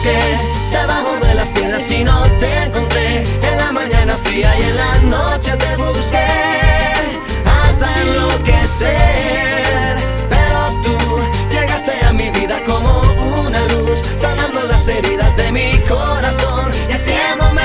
busqué debajo de las piedras y no te encontré. En la mañana fría y en la noche te busqué hasta enloquecer. Pero tú llegaste a mi vida como una luz, sanando las heridas de mi corazón y haciéndome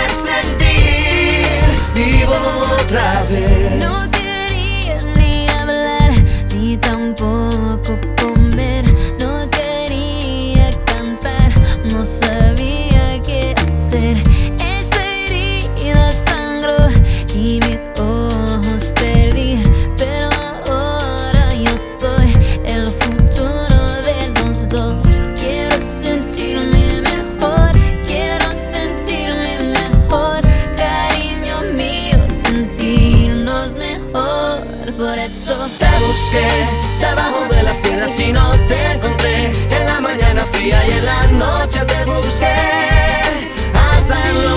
sentir vivo otra vez. No quería ni hablar, ni tampoco comer. No quería cantar, no sabía qué hacer. Esa herida sangró y mis ojos perdí. Pero ahora yo soy el futuro de los dos. Quiero sentirme mejor, quiero sentirme mejor. Cariño mío, sentirnos mejor. Por eso te busqué debajo de las piedras y no te encontré. En la mañana fría y en la noche te busqué hasta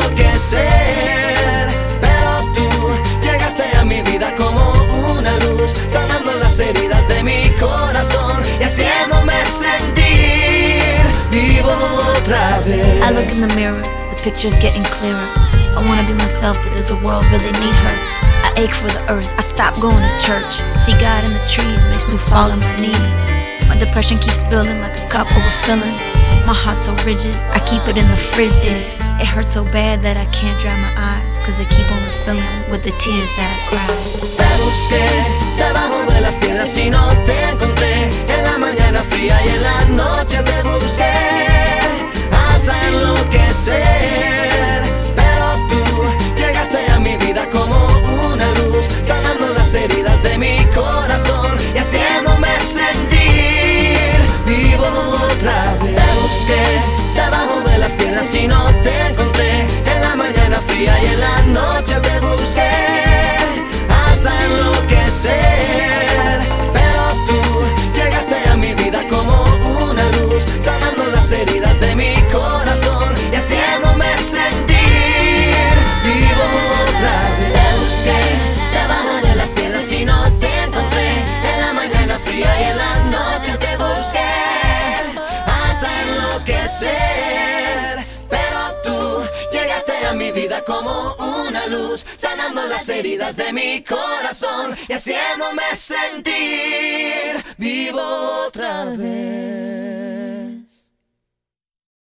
enloquecer. Pero tú llegaste a mi vida como una luz, sanando las heridas de mi corazón y haciéndome sentir vivo otra vez. I look in the mirror, the picture's getting clearer. I wanna be myself, but does the world really need her? I ache for the earth, I stop going to church. See God in the trees, makes me fall on my knees. My depression keeps building like a cup overfilling. My heart's so rigid, I keep it in the fridge. It hurts so bad that I can't dry my eyes, cause they keep on refilling with the tears that I cry. Te busqué debajo de las piedras y no te encontré. En la mañana fría y en la noche te busqué hasta enloquecer. Pero tú llegaste a mi vida como una luz, sanando las heridas de mi corazón y haciéndome sentir vivo otra vez. Te busqué debajo de las piedras y no te encontré. En la mañana fría y en la noche te busqué hasta enloquecer. Pero tú llegaste a mi vida como una luz, sanando las heridas de mi corazón y haciéndome sentir vivo otra vez. Te busqué debajo de las piedras y no te encontré. En la mañana fría y en la noche te busqué hasta enloquecer. Pero tú llegaste a mi vida como una luz, sanando las heridas de mi corazón y haciéndome sentir vivo otra vez.